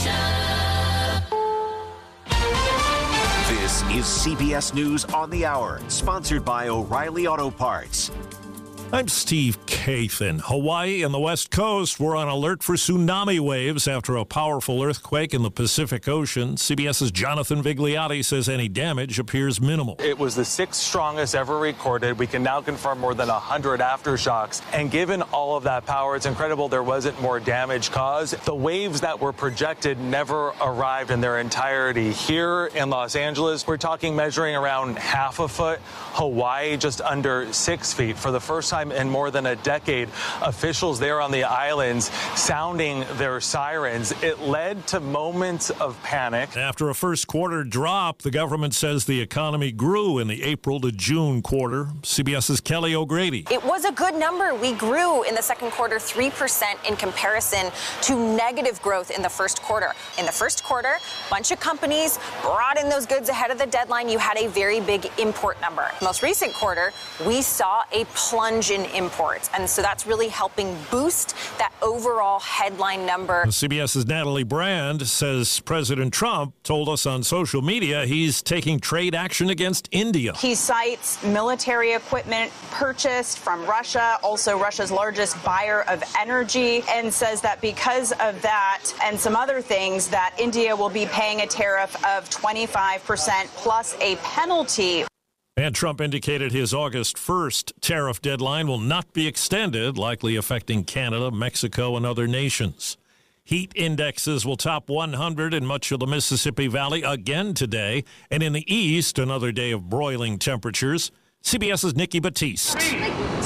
This is CBS News on the Hour, sponsored by O'Reilly Auto Parts. I'm Steve Kathan. Hawaii and the West Coast were on alert for tsunami waves after a powerful earthquake in the Pacific Ocean. CBS's Jonathan Vigliotti says any damage appears minimal. It was the sixth strongest ever recorded. We can now confirm more than 100 aftershocks. And given all of that power, it's incredible there wasn't more damage caused. The waves that were projected never arrived in their entirety. Here in Los Angeles, we're talking measuring around half a foot. Hawaii, just under 6 feet. For the first time in more than a decade, officials there on the islands sounding their sirens. It led to moments of panic. After a first quarter drop, the government says the economy grew in the April to June quarter. CBS's Kelly O'Grady. It was a good number. We grew in the second quarter 3% in comparison to negative growth in the first quarter. In the first quarter, a bunch of companies brought in those goods ahead of the deadline. You had a very big import number. Most recent quarter, we saw a plunge in imports. And so that's really helping boost that overall headline number. CBS's Natalie Brand says President Trump told us on social media he's taking trade action against India. He cites military equipment purchased from Russia, also Russia's largest buyer of energy, and says that because of that and some other things, that India will be paying a tariff of 25% plus a penalty. And Trump indicated his August 1st tariff deadline will not be extended, likely affecting Canada, Mexico, and other nations. Heat indexes will top 100 in much of the Mississippi Valley again today. And in the east, another day of broiling temperatures. CBS's Nikki Batiste. 3, 2,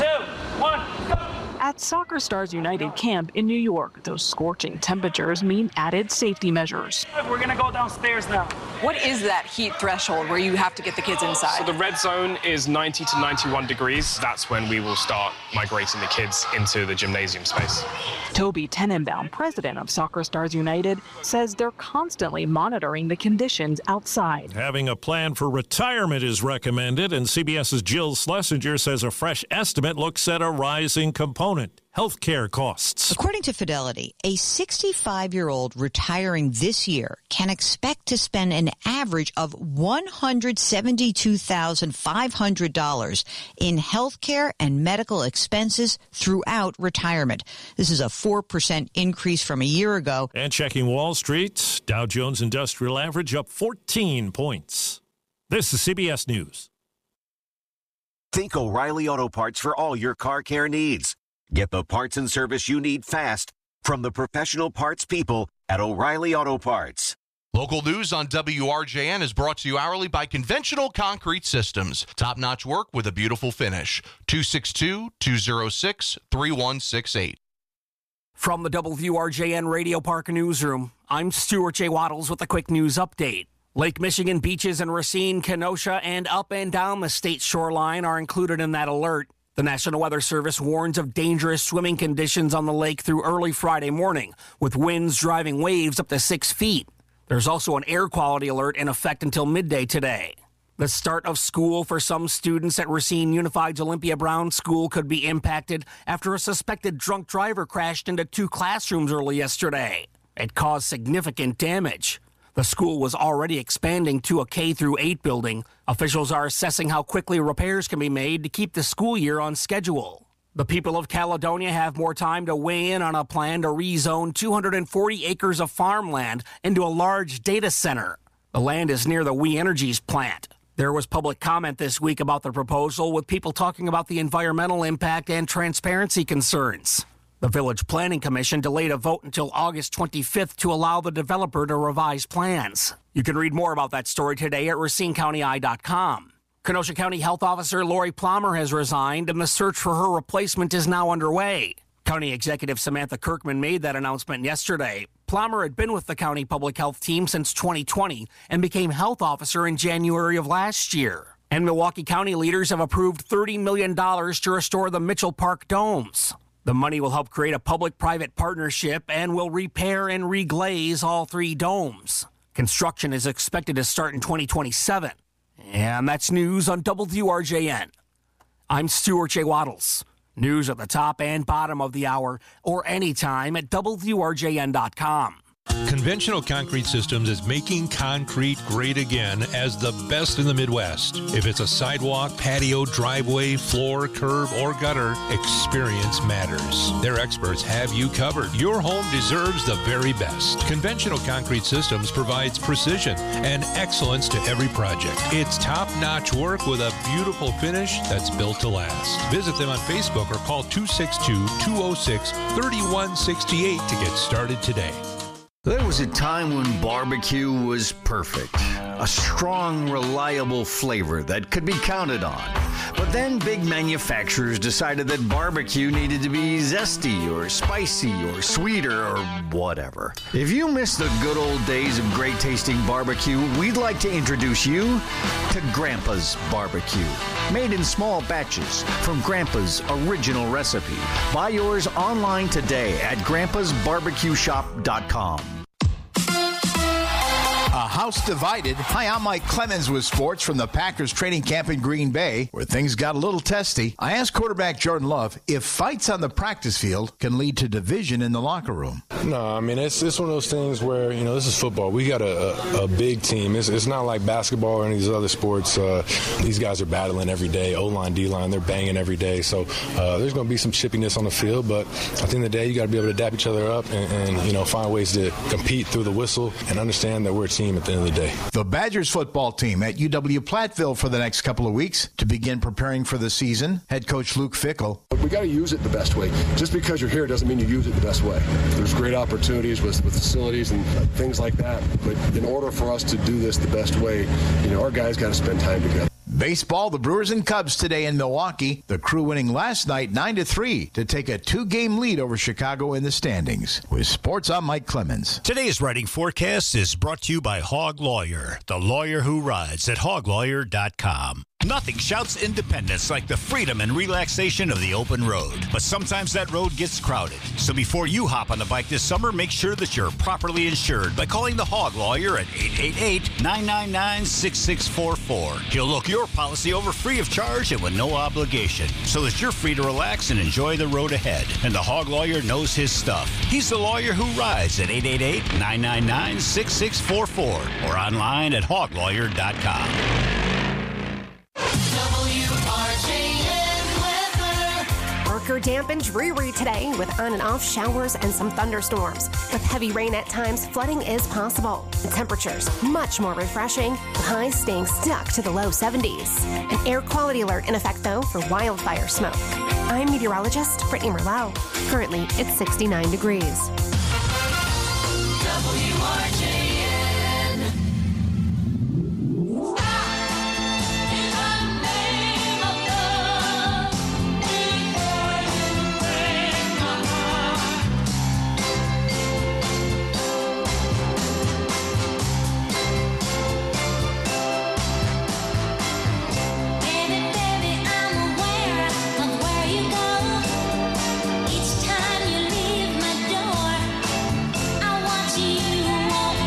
1, go! At Soccer Stars United camp in New York, those scorching temperatures mean added safety measures. We're going to go downstairs now. What is that heat threshold where you have to get the kids inside? So the red zone is 90 to 91 degrees. That's when we will start migrating the kids into the gymnasium space. Toby Tenenbaum, president of Soccer Stars United, says they're constantly monitoring the conditions outside. Having a plan for retirement is recommended, and CBS's Jill Schlesinger says a fresh estimate looks at a rising component: healthcare costs. According to Fidelity, a 65-year-old retiring this year can expect to spend an average of $172,500 in healthcare and medical expenses throughout retirement. This is a 4% increase from a year ago. And checking Wall Street, Dow Jones Industrial Average up 14 points. This is CBS News. Think O'Reilly Auto Parts for all your car care needs. Get the parts and service you need fast from the professional parts people at O'Reilly Auto Parts. Local news on WRJN is brought to you hourly by Conventional Concrete Systems. Top-notch work with a beautiful finish. 262-206-3168. From the WRJN Radio Park Newsroom, I'm Stuart J. Waddles with a quick news update. Lake Michigan beaches in Racine, Kenosha, and up and down the state shoreline are included in that alert. The National Weather Service warns of dangerous swimming conditions on the lake through early Friday morning, with winds driving waves up to 6 feet. There's also an air quality alert in effect until midday today. The start of school for some students at Racine Unified's Olympia Brown School could be impacted after a suspected drunk driver crashed into 2 classrooms early yesterday. It caused significant damage. The school was already expanding to a K-8 building. Officials are assessing how quickly repairs can be made to keep the school year on schedule. The people of Caledonia have more time to weigh in on a plan to rezone 240 acres of farmland into a large data center. The land is near the We Energies plant. There was public comment this week about the proposal, with people talking about the environmental impact and transparency concerns. The Village Planning Commission delayed a vote until August 25th to allow the developer to revise plans. You can read more about that story today at RacineCountyEye.com. Kenosha County Health Officer Lori Plummer has resigned, and the search for her replacement is now underway. County Executive Samantha Kirkman made that announcement yesterday. Plummer had been with the county public health team since 2020 and became health officer in January of last year. And Milwaukee County leaders have approved $30 million to restore the Mitchell Park domes. The money will help create a public-private partnership and will repair and reglaze all 3 domes. Construction is expected to start in 2027. And that's news on WRJN. I'm Stuart J. Waddles. News at the top and bottom of the hour or anytime at WRJN.com. Conventional Concrete Systems is making concrete great again as the best in the Midwest. If it's a sidewalk, patio, driveway, floor, curb, or gutter, experience matters. Their experts have you covered. Your home deserves the very best. Conventional Concrete Systems provides precision and excellence to every project. It's top-notch work with a beautiful finish that's built to last. Visit them on Facebook or call 262-206-3168 to get started today. There was a time when barbecue was perfect. A strong, reliable flavor that could be counted on. But then big manufacturers decided that barbecue needed to be zesty or spicy or sweeter or whatever. If you miss the good old days of great tasting barbecue, we'd like to introduce you to Grandpa's Barbecue. Made in small batches from Grandpa's original recipe. Buy yours online today at grandpasbarbecueshop.com. A house divided. Hi, I'm Mike Clemens with sports from the Packers training camp in Green Bay, where things got a little testy. I asked quarterback Jordan Love if fights on the practice field can lead to division in the locker room. No, I mean, it's one of those things where, this is football. We got a big team. It's not like basketball or any of these other sports. These guys are battling every day. O-line, D-line, they're banging every day. So there's going to be some chippiness on the field, but at the end of the day, you got to be able to dap each other up and find ways to compete through the whistle and understand that we're a team at the end of the day. The Badgers football team at UW-Platteville for the next couple of weeks to begin preparing for the season. Head coach Luke Fickell. We got to use it the best way. Just because you're here doesn't mean you use it the best way. There's great opportunities with facilities and things like that. But in order for us to do this the best way, our guys got to spend time together. Baseball, the Brewers and Cubs today in Milwaukee. The Crew winning last night 9-3 to take a 2-game lead over Chicago in the standings. With sports, I'm Mike Clemens. Today's writing forecast is brought to you by Hog Lawyer, the lawyer who rides at hoglawyer.com. Nothing shouts independence like the freedom and relaxation of the open road. But sometimes that road gets crowded. So before you hop on the bike this summer, make sure that you're properly insured by calling the Hog Lawyer at 888-999-6644. He'll look your policy over free of charge and with no obligation, so that you're free to relax and enjoy the road ahead. And the Hog Lawyer knows his stuff. He's the lawyer who rides at 888-999-6644 or online at hoglawyer.com. Darker, damp, and dreary today with on and off showers and some thunderstorms. With heavy rain at times, flooding is possible. The temperatures much more refreshing, with highs staying stuck to the low 70s. An air quality alert in effect, though, for wildfire smoke. I'm meteorologist Brittany Merlot. Currently, it's 69 degrees. Each time you leave my door, I watch you walk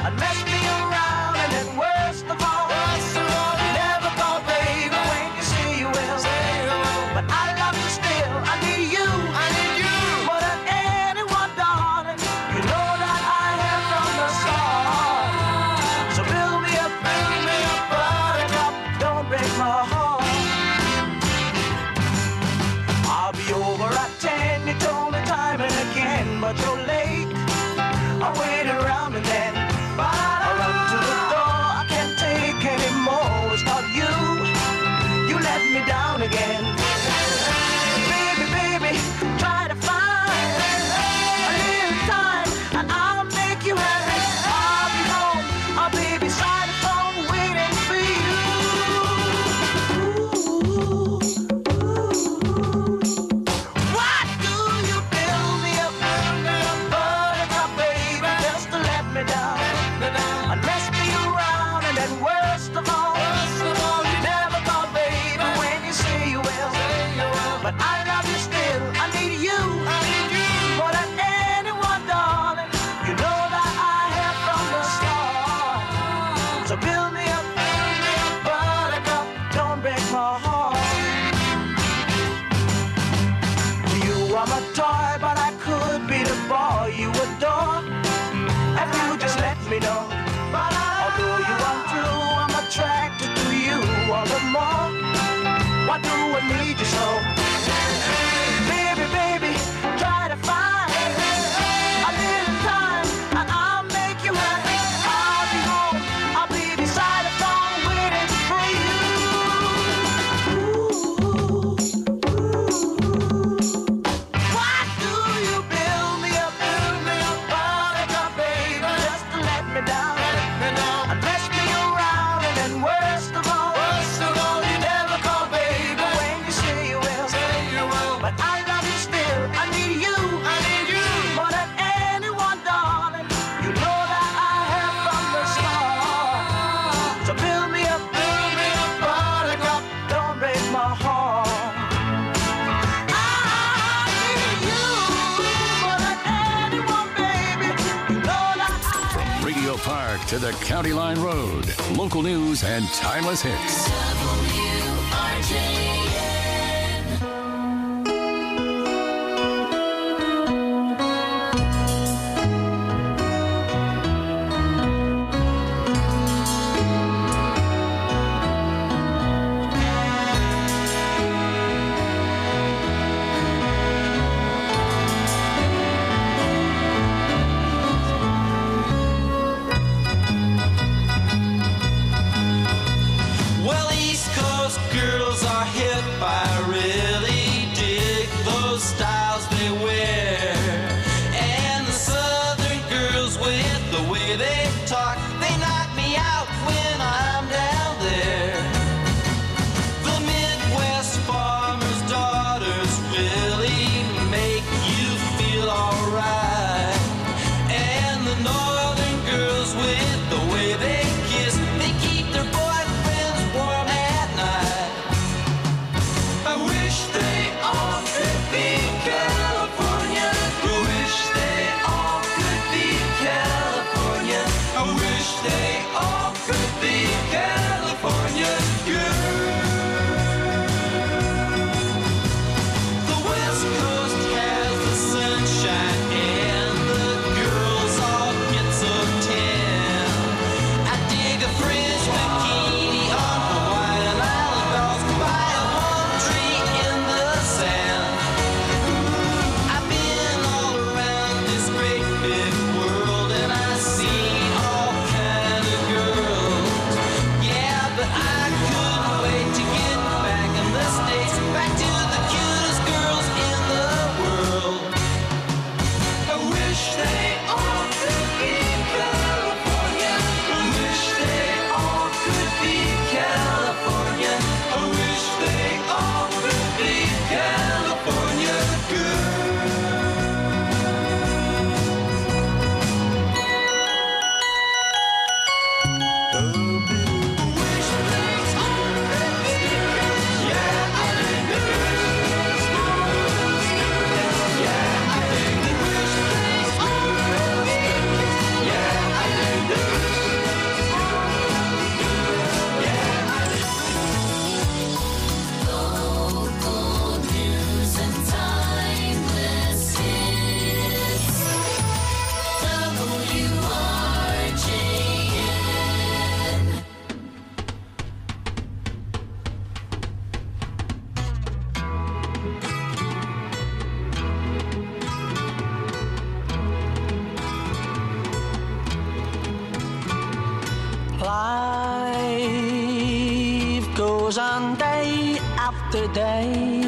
and mess me around, and then worst of all, you never call, baby, when you say you will. But I love you still, I need you more than anyone, darling. You know that I am from the start. So build me up, buttercup, don't break my heart. I'll be over at 10, you told me time and again, but you're late. I waited around and then I run to the door. I can't take anymore. It's not you. You let me down again. Baby, baby, try to find a little time and I'll make you happy. I'll be home. I'll be beside the phone waiting for you. Why do you build me up, buttercup, baby, just to let me down and mess me around, and then worst of all, you never call, baby, when you say you will. But I love you still, I need you more than anyone, darling. You know that I have from the start. So build me up, buttercup, don't break my heart. You are my toy, but I could be the boy you adore if you just let me know. Although you are true, I'm attracted to you all the more. Why do I need you so? Baby, baby, try to find a little time and I'll make you happy. I'll be home, I'll be beside the phone waiting for you. Why do you build me up, buttercup, baby, just to let me down and mess me around, and then worst of all, you never call, baby, when you say you will. But I love you still, I need you more than anyone, darling. You know that I have from the start. So build me up, buttercup, don't break my heart. I need you more than anyone, baby. You know that From Radio Park to the County Line Road, local news and timeless hits. Well, East Coast girls are hip. I really dig those styles they wear. And the Southern girls with the way they talk, they knock me out when I'm down there. The Midwest farmers' daughters really make you feel alright. And the Northern girls with the way they kiss, they keep their boyfriends warm at night. I wish they all could be California. I wish they all could be California. I wish Life goes on day after day.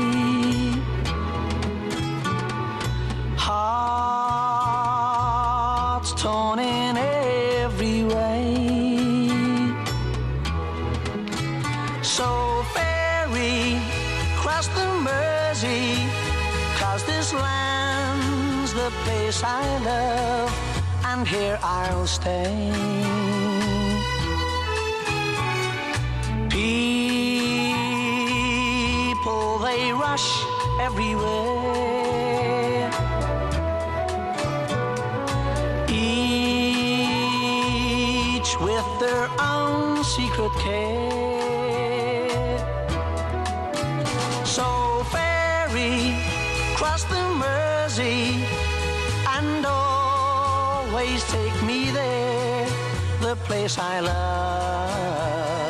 Hearts torn in every way. So ferry cross the Mersey, 'cause this land's the place I love, and here I'll stay. People, they rush everywhere. Each with their own secret care. So ferry cross the Mersey and always take me there, the place I love.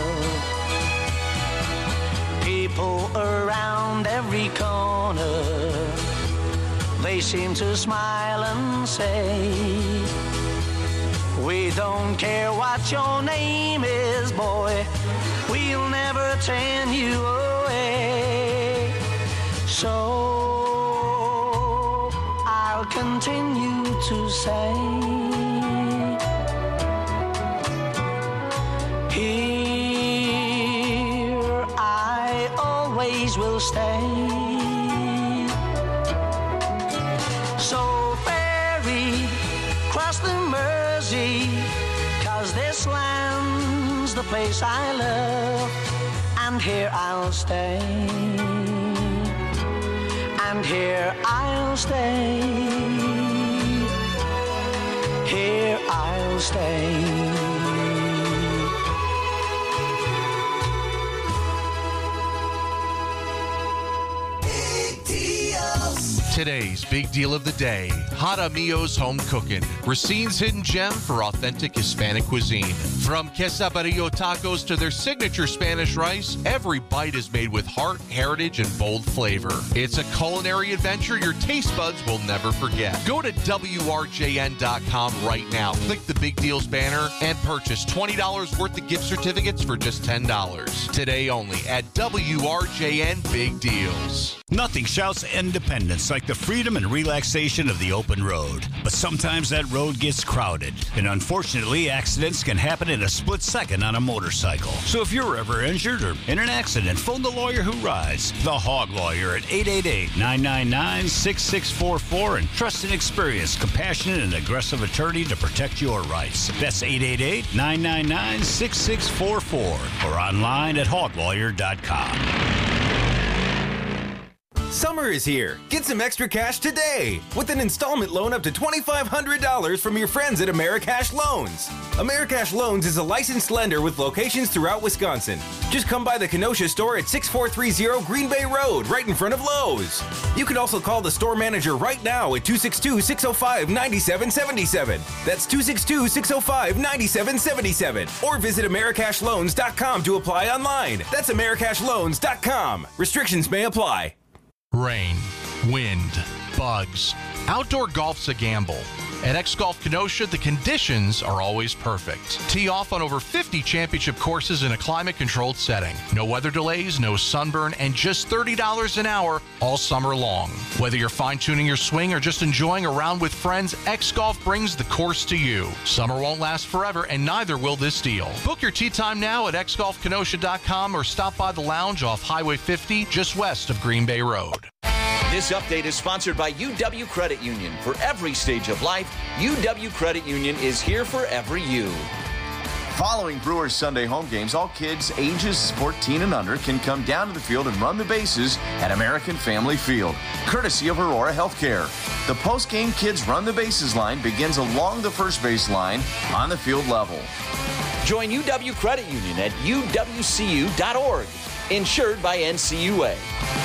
People around every corner, they seem to smile and say, we don't care what your name is, boy, we'll never turn you away. So I'll continue to say, here I always will stay. So ferry cross the Mersey, 'cause this land's the place I love, and here I'll stay. And here I'll stay. Here I'll stay. Today's big deal of the day, Hada Mio's Home Cooking, Racine's hidden gem for authentic Hispanic cuisine. From quesadilla tacos to their signature Spanish rice, every bite is made with heart, heritage, and bold flavor. It's a culinary adventure your taste buds will never forget. Go to WRJN.com right now, click the Big Deals banner, and purchase $20 worth of gift certificates for just $10. Today only at WRJN Big Deals. Nothing shouts independence like the freedom and relaxation of the open road. But sometimes that road gets crowded, and unfortunately, accidents can happen in a split second on a motorcycle. So if you're ever injured or in an accident, phone the lawyer who rides, the Hog Lawyer, at 888-999-6644, and trust an experienced, compassionate, and aggressive attorney to protect your rights. That's 888-999-6644, or online at hoglawyer.com. Summer is here. Get some extra cash today with an installment loan up to $2,500 from your friends at Americash Loans. Americash Loans is a licensed lender with locations throughout Wisconsin. Just come by the Kenosha store at 6430 Green Bay Road, right in front of Lowe's. You can also call the store manager right now at 262-605-9777. That's 262-605-9777. Or visit AmericashLoans.com to apply online. That's AmericashLoans.com. Restrictions may apply. Rain, wind, bugs. Outdoor golf's a gamble. At X-Golf Kenosha, the conditions are always perfect. Tee off on over 50 championship courses in a climate-controlled setting. No weather delays, no sunburn, and just $30 an hour all summer long. Whether you're fine-tuning your swing or just enjoying a round with friends, X-Golf brings the course to you. Summer won't last forever, and neither will this deal. Book your tee time now at xgolfkenosha.com or stop by the lounge off Highway 50 just west of Green Bay Road. This update is sponsored by UW Credit Union. For every stage of life, UW Credit Union is here for every you. Following Brewers Sunday home games, all kids ages 14 and under can come down to the field and run the bases at American Family Field, courtesy of Aurora Healthcare. The post-game Kids Run the Bases line begins along the first base line on the field level. Join UW Credit Union at uwcu.org. Insured by NCUA.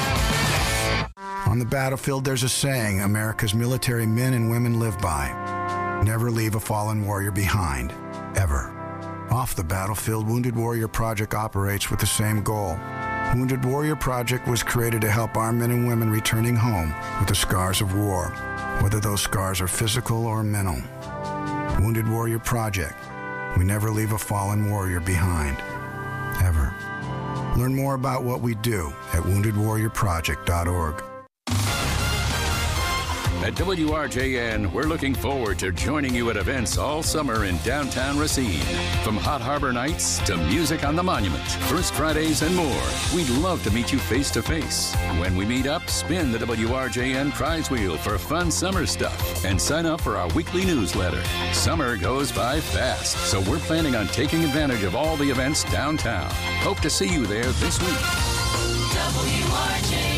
On the battlefield, there's a saying America's military men and women live by. Never leave a fallen warrior behind, ever. Off the battlefield, Wounded Warrior Project operates with the same goal. Wounded Warrior Project was created to help our men and women returning home with the scars of war, whether those scars are physical or mental. Wounded Warrior Project. We never leave a fallen warrior behind. Ever. Learn more about what we do at woundedwarriorproject.org. At WRJN, we're looking forward to joining you at events all summer in downtown Racine. From Hot Harbor Nights to music on the Monument, First Fridays, and more. We'd love to meet you face to face. When we meet up, spin the WRJN prize wheel for fun summer stuff and sign up for our weekly newsletter. Summer goes by fast, so we're planning on taking advantage of all the events downtown. Hope to see you there this week. WRJN.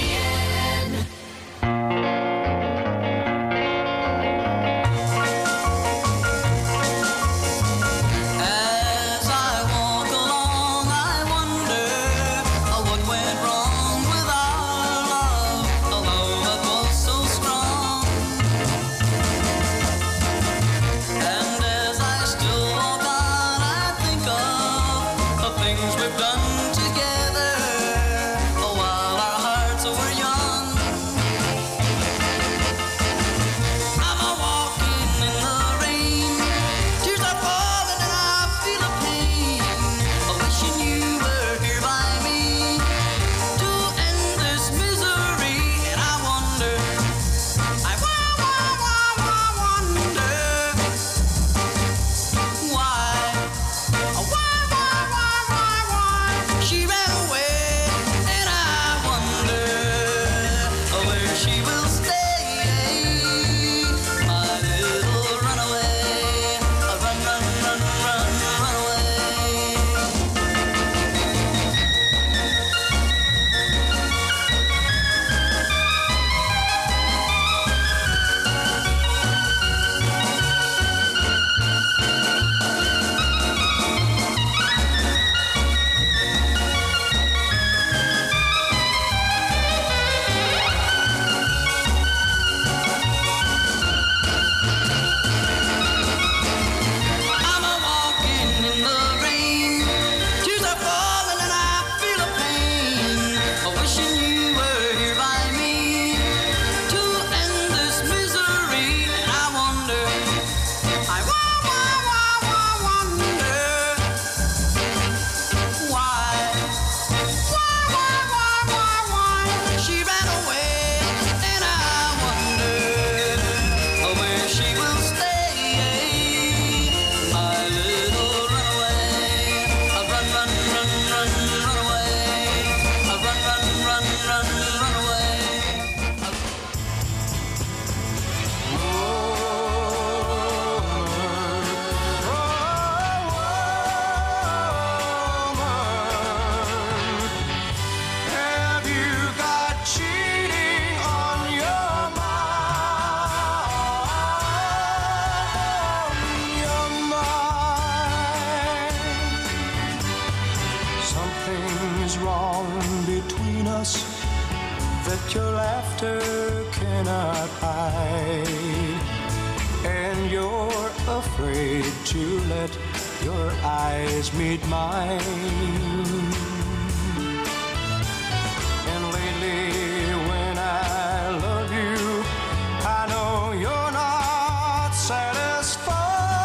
Your laughter cannot hide, and you're afraid to let your eyes meet mine. And lately when I love you, I know you're not satisfied.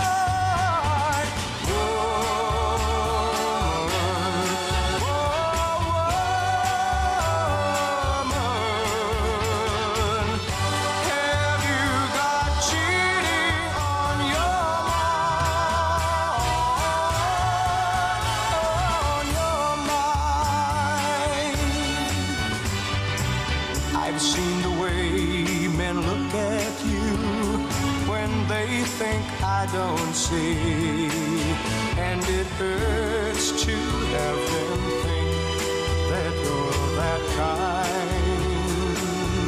I don't see, and it hurts to have them think that you're that kind.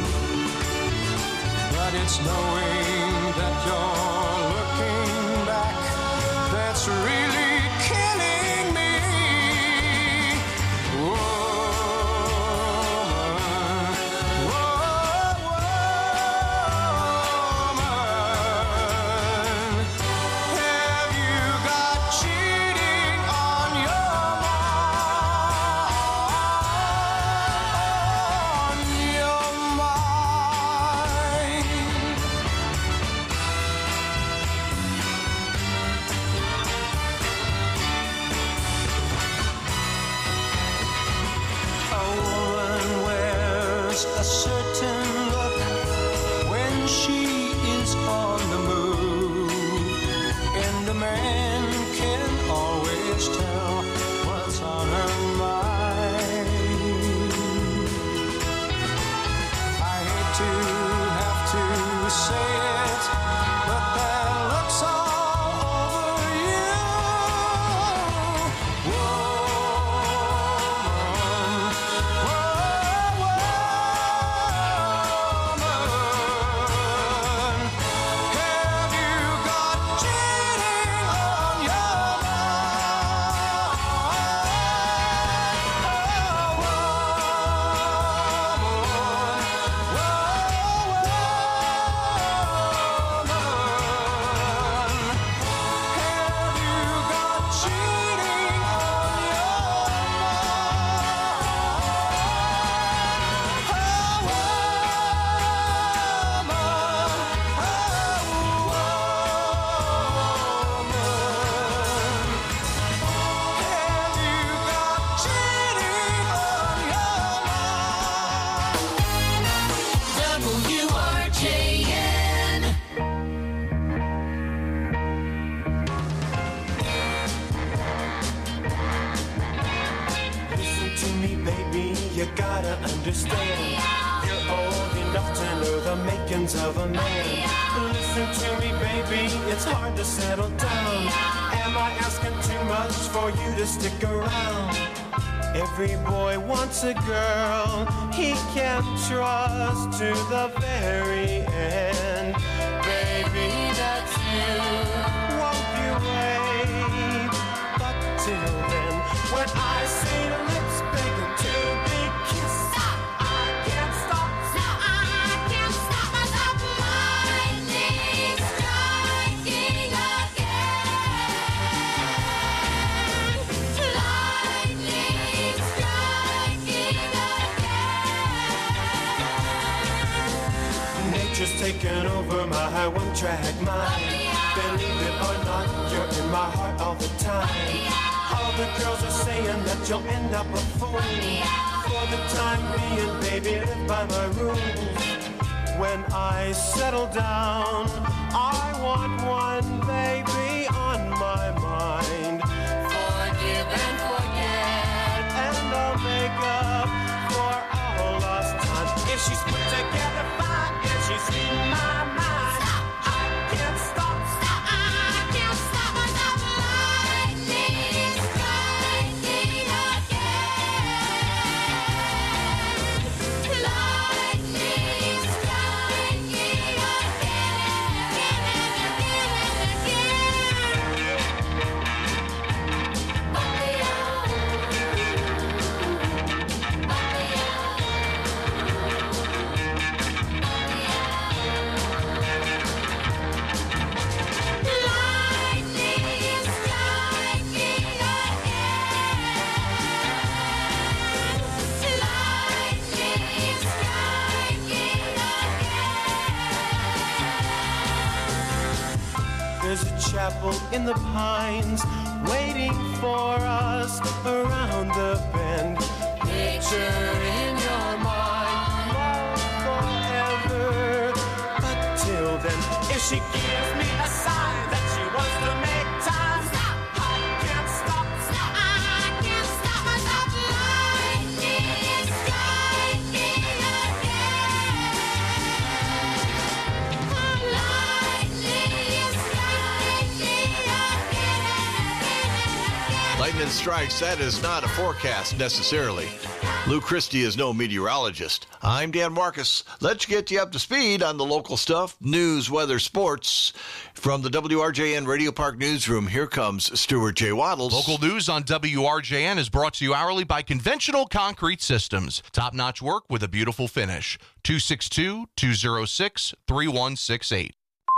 But it's knowing that you're looking back that's really killing me. friend can always tell what's on her mind. I hate to have to say it, but that looks all over you. Have you got cheating on your WRJN. Listen to me, baby, you gotta understand. You're old enough to know the makings of a man. Listen to me, baby, it's hard to settle down. Am I asking too much for you to stick around? Every boy wants a girl he can trust to the very end. Baby, that's you. Won't you wait? But till then, when I see your lips begging to be kissed, I can't stop. I can't stop myself. Lightning striking again. Lightning striking again. Nature's taken over my one-track mind. Believe it or not, you're in my heart all the time. All the girls are saying that you'll end up a fool. For the time being, baby, live by my rules. When I settle down, I want one baby on my mind. Forgive and forget, and I'll make up for all lost time. If she's put together fine, if she's in my mind, I can't stop. I can't stop myself. Lightning striking again. Lightning striking There's a chapel in the pines waiting for us around the bend. Picture in your mind, love forever. But till then, if she gives me a sign that she wants to make time, I can't stop. I can't stop myself. Lightning striking again. Lightning Lightning strikes, that is not a forecast necessarily. Lou Christie is no meteorologist. I'm Dan Marcus. Let's get you up to speed on the local stuff, news, weather, sports. From the WRJN Radio Park Newsroom, here comes Stuart J. Waddles. Local news on WRJN is brought to you hourly by Conventional Concrete Systems. Top-notch work with a beautiful finish. 262-206-3168.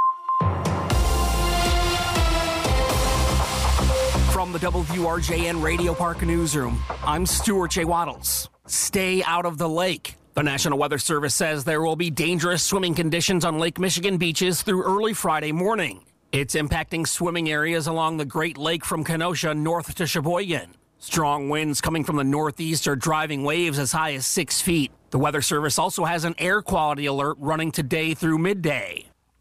From the WRJN Radio Park Newsroom, I'm Stuart J. Waddles. Stay out of the lake. The National Weather Service says there will be dangerous swimming conditions on Lake Michigan beaches through early Friday morning. It's impacting swimming areas along the Great Lake from Kenosha north to Sheboygan. Strong winds coming from the northeast are driving waves as high as 6 feet. The Weather Service also has an air quality alert running today through midday.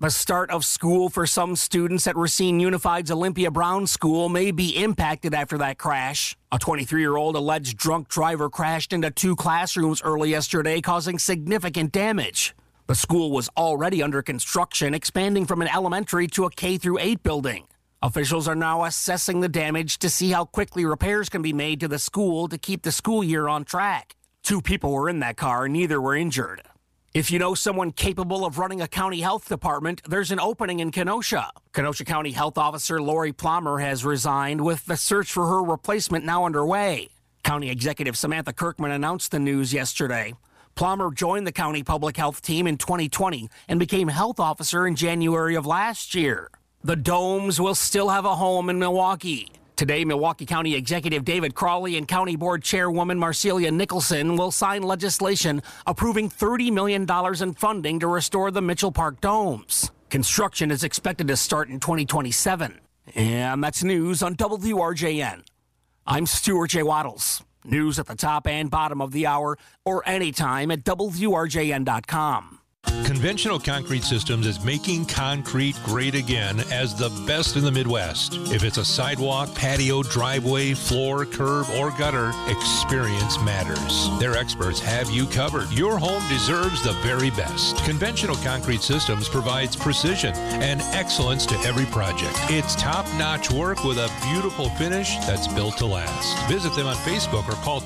The start of school for some students at Racine Unified's Olympia Brown School may be impacted after that crash. A 23-year-old alleged drunk driver crashed into 2 classrooms early yesterday, causing significant damage. The school was already under construction, expanding from an elementary to a K-8 building. Officials are now assessing the damage to see how quickly repairs can be made to the school to keep the school year on track. 2 people were in that car, neither were injured. If you know someone capable of running a county health department, there's an opening in Kenosha. Kenosha County Health Officer Lori Plummer has resigned, with the search for her replacement now underway. County Executive Samantha Kirkman announced the news yesterday. Plummer joined the county public health team in 2020 and became health officer in January of last year. The Domes will still have a home in Milwaukee. Today, Milwaukee County Executive David Crawley and County Board Chairwoman Marcelia Nicholson will sign legislation approving $30 million in funding to restore the Mitchell Park Domes. Construction is expected to start in 2027. And that's news on WRJN. I'm Stuart J. Waddles. News at the top and bottom of the hour or anytime at WRJN.com. Conventional Concrete Systems is making concrete great again as the best in the Midwest. If it's a sidewalk, patio, driveway, floor, curb, or gutter, experience matters. Their experts have you covered. Your home deserves the very best. Conventional Concrete Systems provides precision and excellence to every project. It's top-notch work with a beautiful finish that's built to last. Visit them on Facebook or call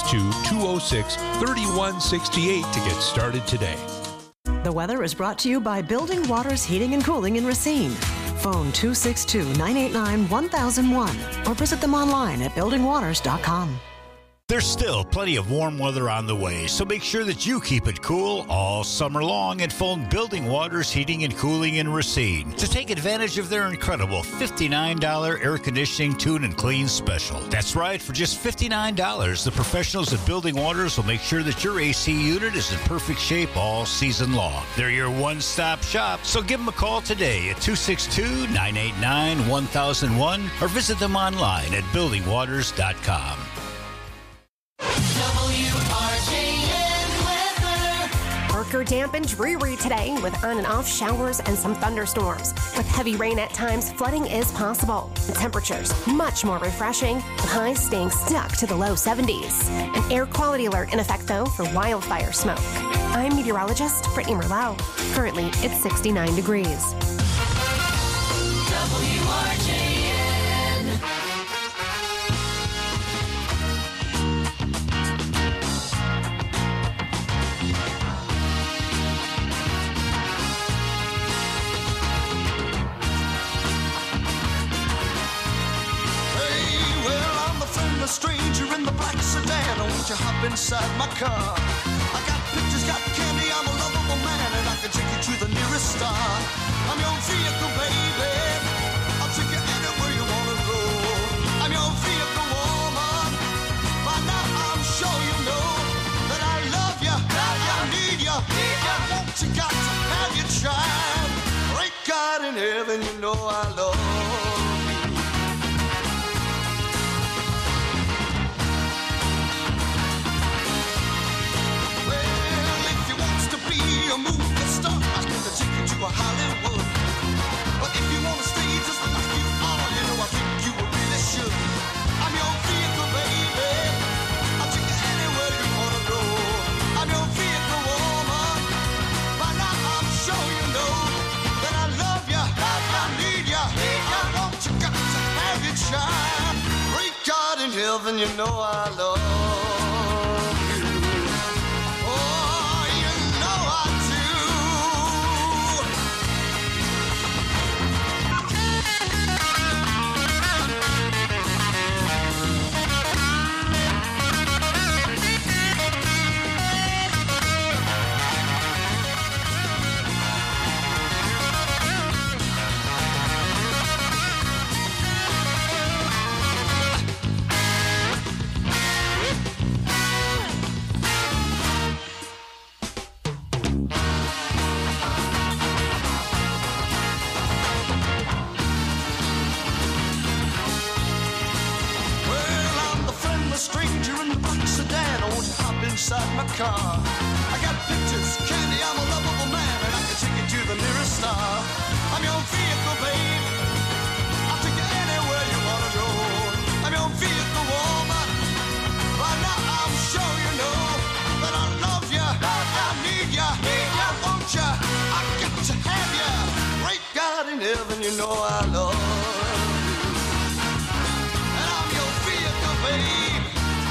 262-206-3168 to get started today. The weather is brought to you by Building Waters Heating and Cooling in Racine. Phone 262-989-1001 or visit them online at buildingwaters.com. There's still plenty of warm weather on the way, so make sure that you keep it cool all summer long and phone Building Waters Heating and Cooling in Racine to take advantage of their incredible $59 air conditioning tune and clean special. That's right, for just $59, the professionals at Building Waters will make sure that your AC unit is in perfect shape all season long. They're your one-stop shop, so give them a call today at 262-989-1001 or visit them online at buildingwaters.com. Parker dampened Drury today with on and off showers and some thunderstorms. With heavy rain at times, flooding is possible. The temperatures much more refreshing, with highs staying stuck to the low 70s. An air quality alert in effect, though, for wildfire smoke. I'm meteorologist Brittany Merlot. Currently, it's 69 degrees. WRJN. Stranger in the black sedan, won't you hop inside my car? I got pictures, got candy, I'm a lovable man, and I can take you to the nearest star. I'm your vehicle, baby, I'll take you anywhere you wanna go. I'm your vehicle, woman, by now I'm sure you know that I love you, I need you, I want you, got to have you try. Great God in heaven, you know I love you. A movie star, I can take you to a Hollywood. But if you wanna stay just like you are, you know I think you really should. I'm your vehicle, baby, I'll take you anywhere you wanna go. I'm your vehicle, woman, by now I'm sure you know that I love you, I need you, I want you, got to have you try. Great God in heaven, you know I love you. Inside my car, I got pictures, candy, I'm a lovable man, and I can take you to the nearest star. I'm your vehicle, babe. I'll take you anywhere you wanna go. I'm your vehicle, woman. By now I'm sure you know that I love you, I need you, I want you, I got to have you. Great God in heaven, you know I love you. And I'm your vehicle, babe.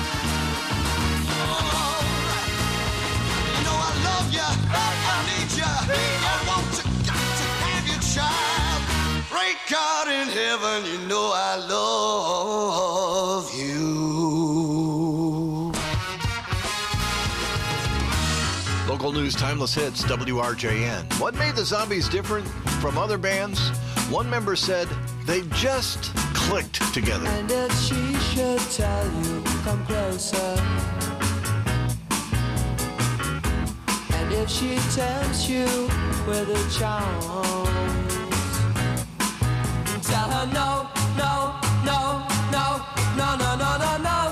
Alright. You know I love you, I need you, I want you, got to have you, child. Great God in heaven, you know I love you. Local news, timeless hits, WRJN. What made the Zombies different from other bands? One member said they just clicked together. And if she should tell you, come closer. And if she tempts you with a charm, tell her no, no, no, no, no, no, no, no, no.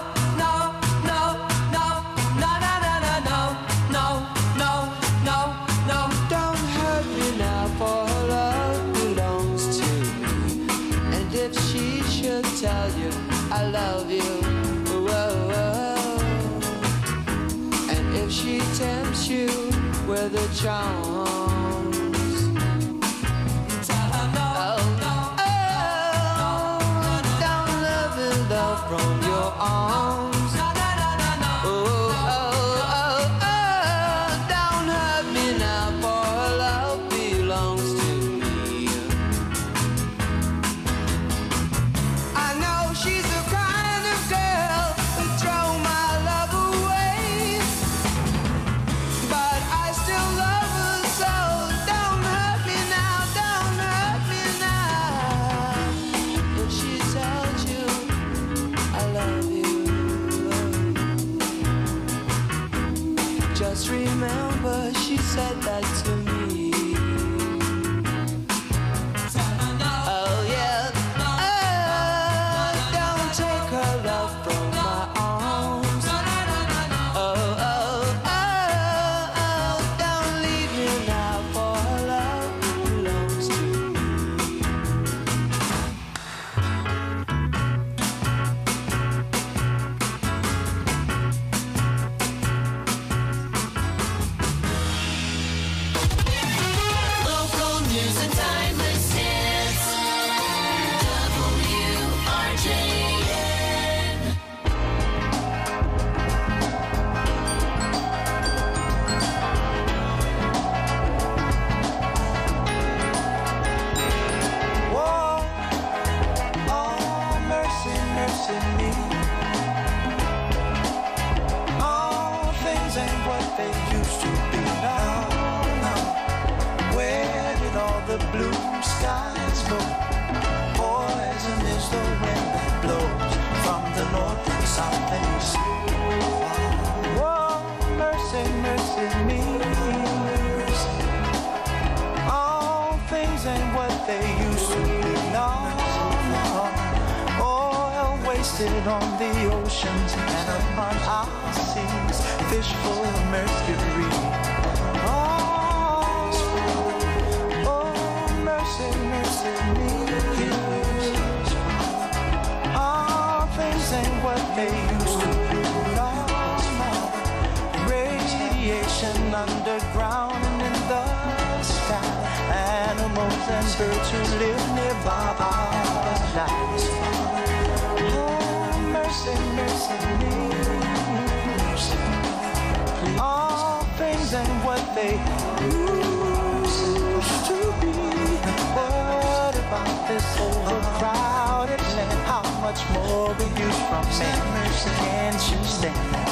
Tell you I love you, whoa, whoa. And if she tempts you with her charms, tell her no, no, don't love and love from your arms. Don't hurt me now, for her love belongs to me. Just remember she said that to me. Oh yeah, don't take her love from my arms. Don't leave me now, for her love belongs to on the oceans and upon our seas, fish full of mercury. Oh, mercy, mercy me. All things ain't what they used to be. No, radiation underground and in the sky. Animals and birds who live nearby are alive. Mercy, mercy me. All things ain't what they used to be. What about this overcrowded land? How much more we use from man? Mercy, can't you stand that?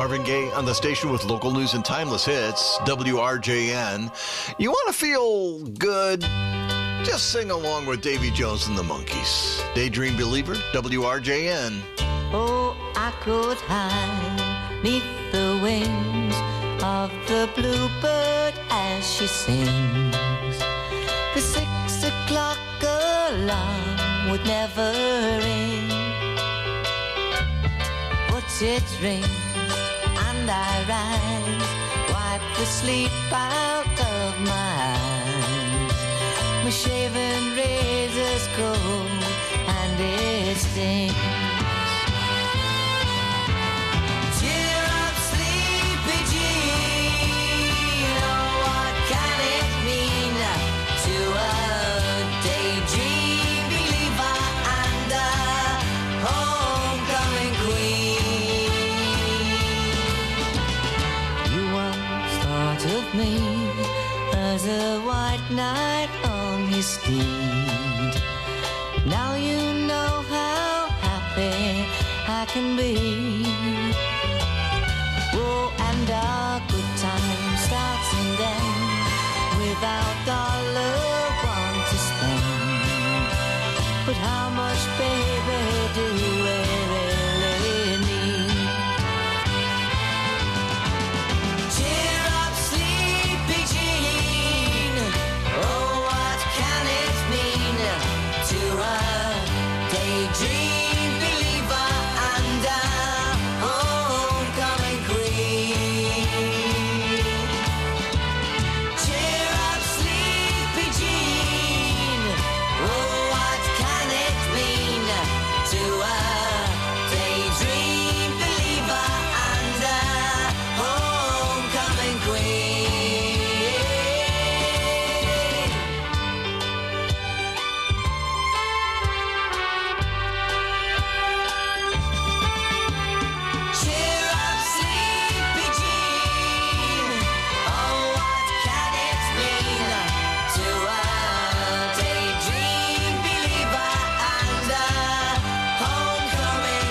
Marvin Gaye on the station with local news and timeless hits, WRJN. You want to feel good? Just sing along with Davy Jones and the Monkees. Daydream Believer, WRJN. Oh, I could hide neath the wings of the bluebird as she sings. The 6 o'clock alarm would never ring. But it rings and I rise, wipe the sleep out of my eyes. My shaven razor's cold and it stings. Cheer up, sleepy Jean. Oh, what can it mean to a daydream believer and a homecoming queen? You once thought of me as a white knight on his steed. Now you know how happy I can be. Oh, and our good time starts and ends without dollar one to spend. But how much, baby, do we really need? Cheer up, sleepy Jean. Oh, what can it mean to a daydream believer and a homecoming queen? Cheer up, sleepy Jean. Oh, what can it mean to a daydream believer and a homecoming queen? Cheer up, sleepy Jean. Oh, what can it mean to a daydream believer and a homecoming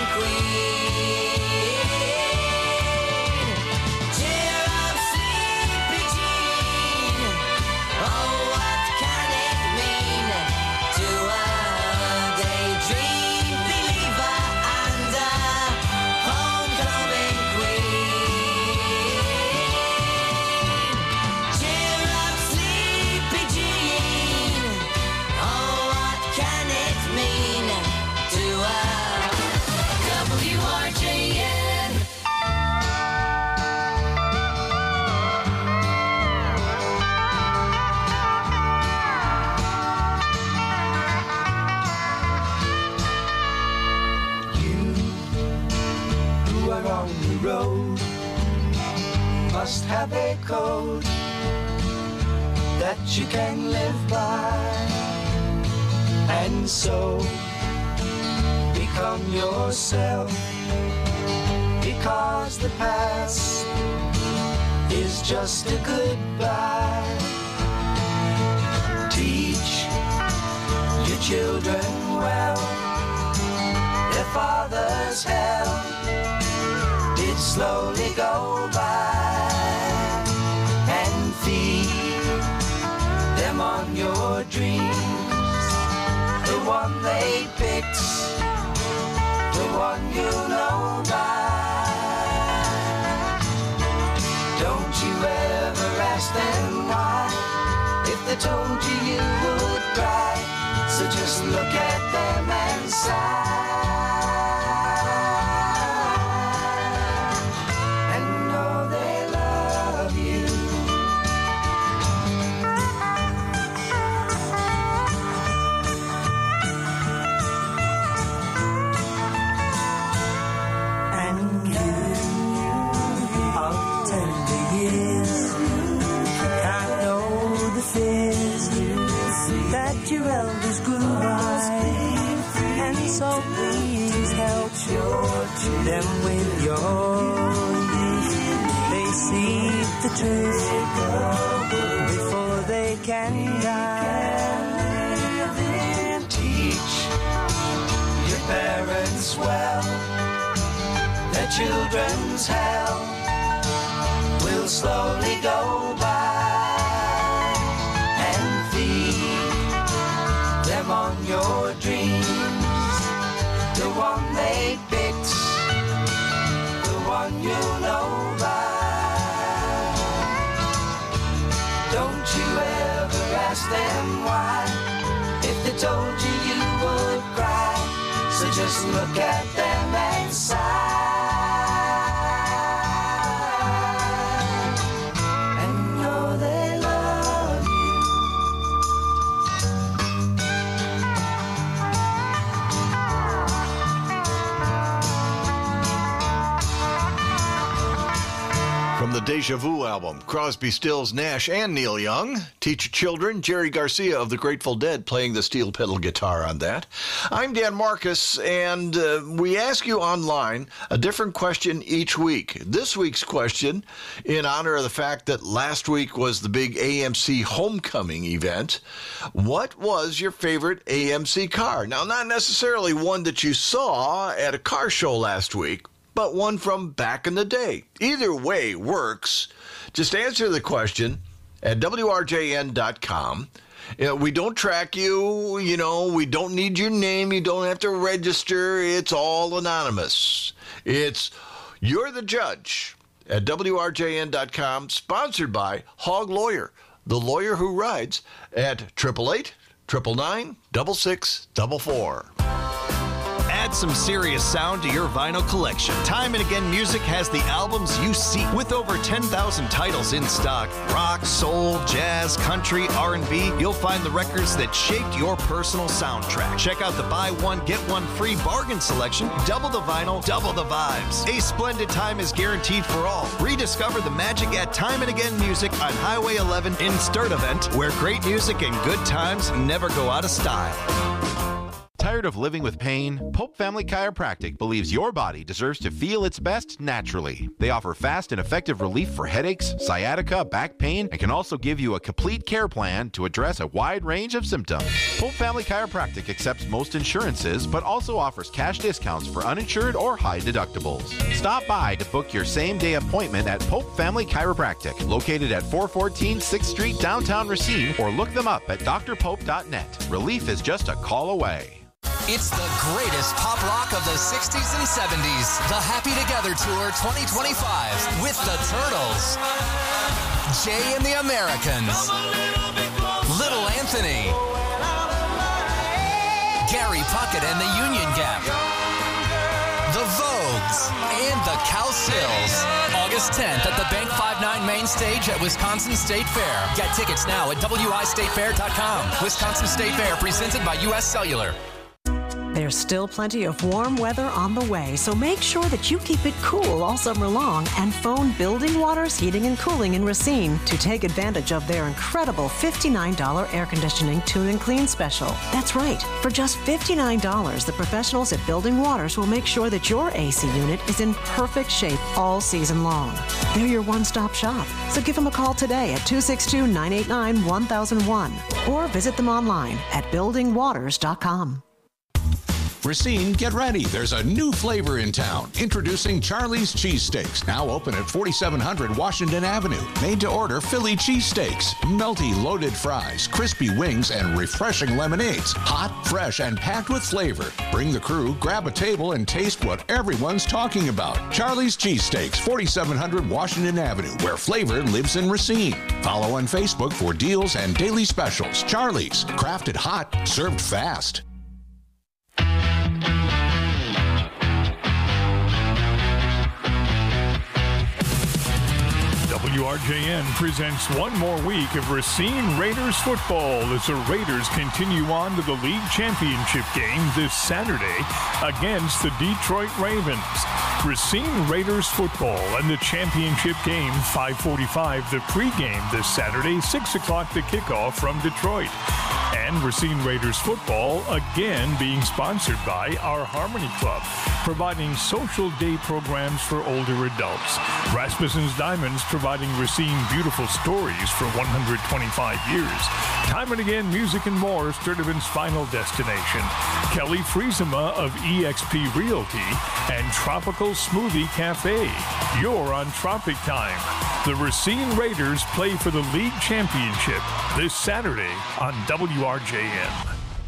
queen? Cheer up, sleepy Jean. Oh, what can it mean to a daydream believer and a homecoming queen? Cheer up, sleepy Jean. Oh, what can it mean to a WRJN? Who are on the road must have a code that you can live by, and so become yourself, because the past is just a goodbye. Teach your children well. Their father's hell did slowly go by, and feed them on your dreams. The one they picked, the one you know by. Don't you ever ask them why, if they told you you would cry. So just look at them and sigh, and know they love you. And you of tender years can't know the fears that your elders grew by, and so please help them with your youth. They see the truth before they can die. Teach your parents well. Their children's hell will slowly go by, and feed them on your dreams, the one they picked, the one you know by. Don't you ever ask them why, if they told you you would cry, so just look at them and sigh. From the Deja Vu album, Crosby, Stills, Nash, and Neil Young. Teach Your Children, Jerry Garcia of the Grateful Dead playing the steel pedal guitar on that. I'm Dan Marcus, and we ask you online a different question each week. This week's question, in honor of the fact that last week was the big AMC homecoming event, what was your favorite AMC car? Now, not necessarily one that you saw at a car show last week, but one from back in the day. Either way works. Just answer the question at WRJN.com. We don't track you. We don't need your name. You don't have to register. It's all anonymous. You're the judge at WRJN.com, sponsored by Hog Lawyer, the lawyer who rides, at 888-999-6644. Add some serious sound to your vinyl collection. Time and Again Music has the albums you seek. With over 10,000 titles in stock, rock, soul, jazz, country, R&B, you'll find the records that shaped your personal soundtrack. Check out the buy one, get one free bargain selection. Double the vinyl, double the vibes. A splendid time is guaranteed for all. Rediscover the magic at Time and Again Music on Highway 11 in Sturtevant, where great music and good times never go out of style. Tired of living with pain? Pope Family Chiropractic believes your body deserves to feel its best naturally. They offer fast and effective relief for headaches, sciatica, back pain, and can also give you a complete care plan to address a wide range of symptoms. Pope Family Chiropractic accepts most insurances, but also offers cash discounts for uninsured or high deductibles. Stop by to book your same-day appointment at Pope Family Chiropractic, located at 414 6th Street, downtown Racine, or look them up at drpope.net. Relief is just a call away. It's the greatest pop rock of the 60s and 70s. The Happy Together Tour 2025 with the Turtles, Jay and the Americans, Little Anthony, Gary Puckett and the Union Gap, the Vogues, and the Cowsills. August 10th at the Bank 59 main stage at Wisconsin State Fair. Get tickets now at wistatefair.com. Wisconsin State Fair presented by U.S. Cellular. There's still plenty of warm weather on the way, so make sure that you keep it cool all summer long and phone Building Waters Heating and Cooling in Racine to take advantage of their incredible $59 air conditioning tune and clean special. That's right. For just $59, the professionals at Building Waters will make sure that your AC unit is in perfect shape all season long. They're your one-stop shop, so give them a call today at 262-989-1001 or visit them online at buildingwaters.com. Racine, get ready. There's a new flavor in town. Introducing Charlie's Cheesesteaks, now open at 4700 Washington Avenue. Made to order Philly cheesesteaks, melty loaded fries, crispy wings, and refreshing lemonades. Hot, fresh, and packed with flavor. Bring the crew, grab a table, and taste what everyone's talking about. Charlie's Cheesesteaks, 4700 Washington Avenue, where flavor lives in Racine. Follow on Facebook for deals and daily specials. Charlie's, crafted hot, served fast. WRJN presents one more week of Racine Raiders football as the Raiders continue on to the league championship game this Saturday against the Detroit Ravens. Racine Raiders football and the championship game, 5:45 the pregame this Saturday, 6 o'clock the kickoff from Detroit. And Racine Raiders football again being sponsored by our Harmony Club, providing social day programs for older adults. Rasmussen's Diamonds providing Racine beautiful stories for 125 years. Time and again, music and more, Sturtevant's final destination. Kelly Friesema of eXp Realty and Tropical Smoothie Cafe. You're on Tropic Time. The Racine Raiders play for the league championship this Saturday on WRJN.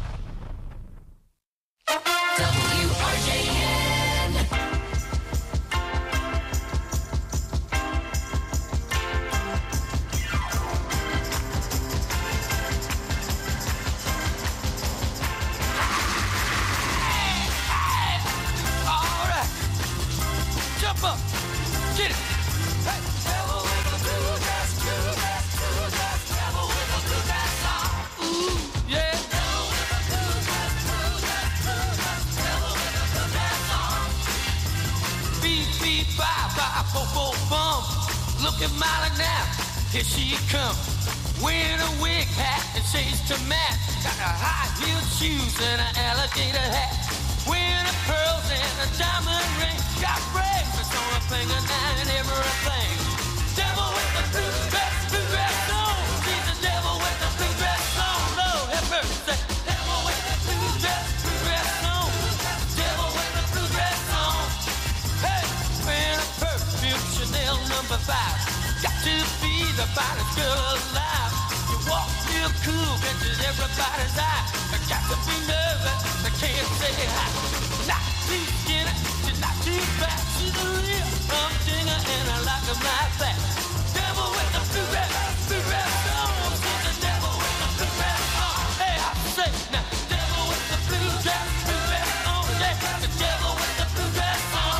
Look at Molly now, here she comes. Wearing a wig hat and shades to match. Got a high-heeled shoes and an alligator hat. Wearing a pearls and a diamond ring. Got bracelets on her finger now and everything. Devil with the blue dress on. She's the devil with the blue dress on. Lord have mercy. Devil with the blue dress on. Devil with the blue dress on. Hey, wearing a perfume Chanel number 5. Got to be the finest girl alive. You walk real cool, catches everybody's eye. I got to be nervous, I can't say hi. Not too skinny, she's not too fat. She's a real humdinger and I like her like that. Devil with the blue dress on. She's the devil with the blue dress on. Hey, I say now, devil with the blue dress on. Yeah, the devil with the blue dress on.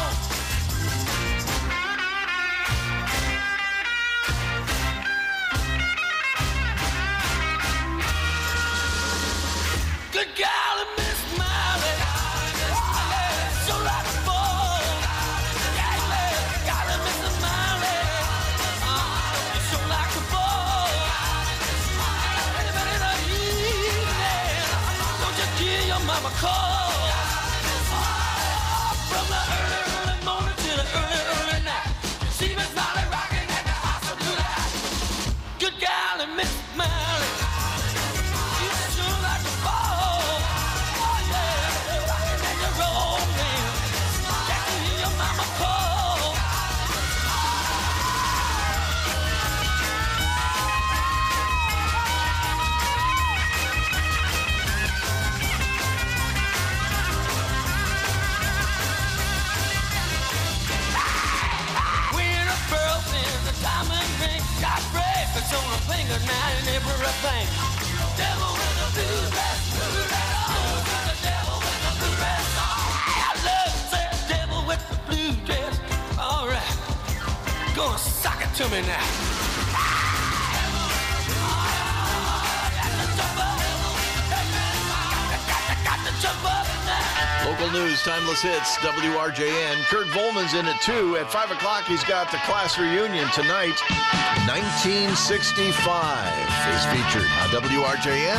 Good golly, Miss Molly, so like a ball. Golly, Miss Molly, you're so like a ball. Anybody in the evening, don't you hear your mama call? From the early morning to the early night, you see Miss Molly rocking at the hospital tonight. Good golly, Miss Molly, you're so like a ball. On her finger now and everything. Devil with a blue dress on. The devil with the blue dress on. I love that devil with the blue dress. All right, go and sock it to me now. Got to jump up now. Local news, timeless hits, WRJN. Kurt Volman's in at 2. At 5 o'clock, he's got the class reunion tonight. 1965 is featured on WRJN.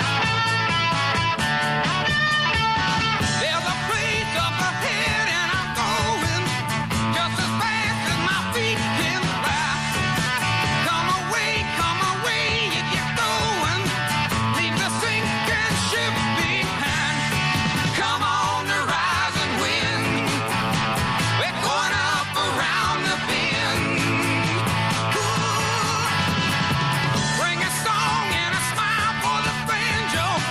There's a place up ahead and I'm going just as fast as my feet can fly. Come away, you get going. Leave the sinking ship behind. Come on the rising wind. We're going up around the bend. Ooh. Bring a song and a smile for the banjo.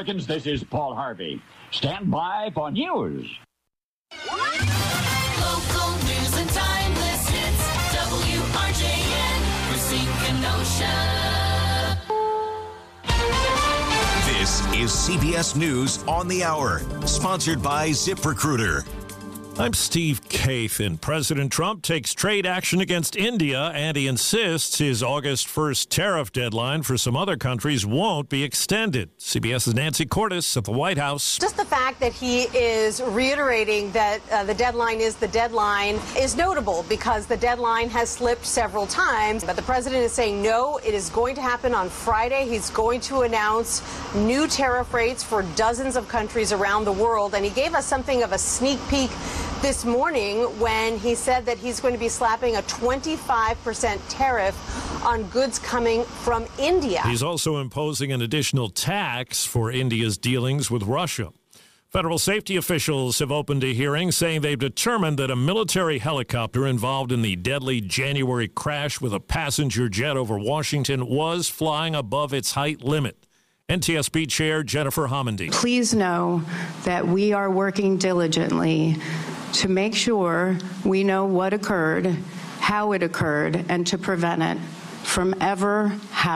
Americans, this is Paul Harvey. Stand by for news. Local news and timeless hits. WRJN, Racine, Kenosha. This is CBS News on the Hour, sponsored by ZipRecruiter. I'm Steve Kathan. President Trump takes trade action against India, and he insists his August 1st tariff deadline for some other countries won't be extended. CBS's Nancy Cordes at the White House. Just the fact that he is reiterating that the deadline is notable because the deadline has slipped several times. But the president is saying no, it is going to happen on Friday. He's going to announce new tariff rates for dozens of countries around the world. And he gave us something of a sneak peek this morning when he said that he's going to be slapping a 25% tariff on goods coming from India. He's also imposing an additional tax for India's dealings with Russia. Federal safety officials have opened a hearing saying they've determined that a military helicopter involved in the deadly January crash with a passenger jet over Washington was flying above its height limit. NTSB Chair Jennifer Homendy. Please know that we are working diligently to make sure we know what occurred, how it occurred, and to prevent it from ever happening.